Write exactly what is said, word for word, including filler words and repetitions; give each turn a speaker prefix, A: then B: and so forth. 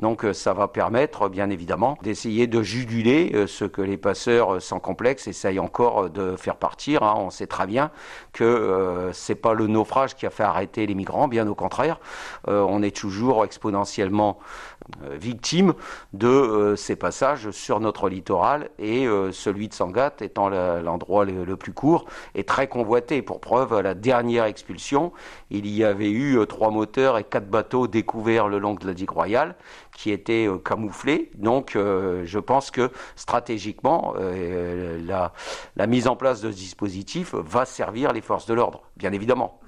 A: Donc ça va permettre, bien évidemment, d'essayer de juguler ce que les passeurs sans complexe essayent encore de faire partir. On sait très bien que euh, c'est pas le naufrage qui a fait arrêter les migrants, bien au contraire. Euh, on est toujours exponentiellement euh, victime de euh, ces passages sur notre littoral et euh, celui de Sangatte étant la, l'endroit le, le plus court est très convoité. Pour preuve, à la dernière expulsion, il y avait eu euh, trois moteurs et quatre bateaux découverts le long de la digue royale qui étaient euh, camouflés. Donc euh, je pense que stratégiquement, euh, la, la mise en place de ce dispositif va servir les forces de l'ordre, bien évidemment.